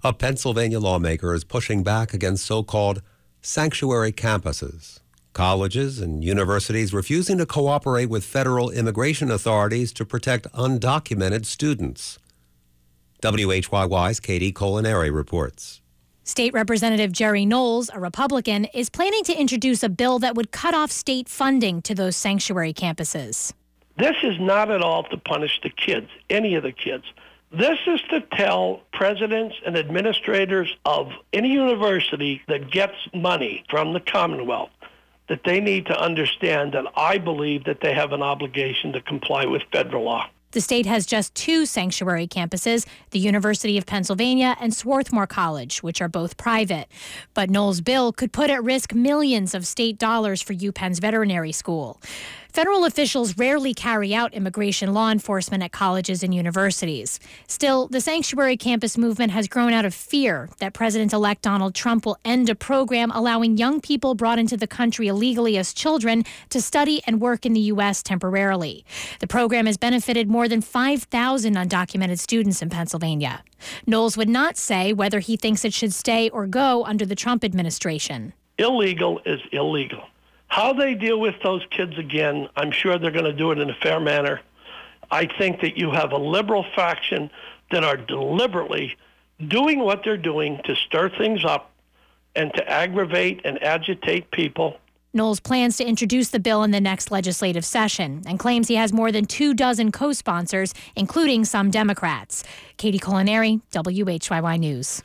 A Pennsylvania lawmaker is pushing back against so-called sanctuary campuses, colleges and universities refusing to cooperate with federal immigration authorities to protect undocumented students. WHYY's Katie Colaneri reports. State Representative Jerry Knowles, a Republican, is planning to introduce a bill that would cut off state funding to those sanctuary campuses. This is not at all to punish the kids, any of the kids. This is to tell presidents and administrators of any university that gets money from the Commonwealth that they need to understand that I believe that they have an obligation to comply with federal law. The state has just two sanctuary campuses, the University of Pennsylvania and Swarthmore College, which are both private. But Knowles' bill could put at risk millions of state dollars for UPenn's veterinary school. Federal officials rarely carry out immigration law enforcement at colleges and universities. Still, the sanctuary campus movement has grown out of fear that President-elect Donald Trump will end a program allowing young people brought into the country illegally as children to study and work in the U.S. temporarily. The program has benefited more than 5,000 undocumented students in Pennsylvania. Knowles would not say whether he thinks it should stay or go under the Trump administration. Illegal is illegal. How they deal with those kids again, I'm sure they're going to do it in a fair manner. I think that you have a liberal faction that are deliberately doing what they're doing to stir things up and to aggravate and agitate people. Knowles plans to introduce the bill in the next legislative session and claims he has more than 24 co-sponsors, including some Democrats. Katie Colaneri, WHYY News.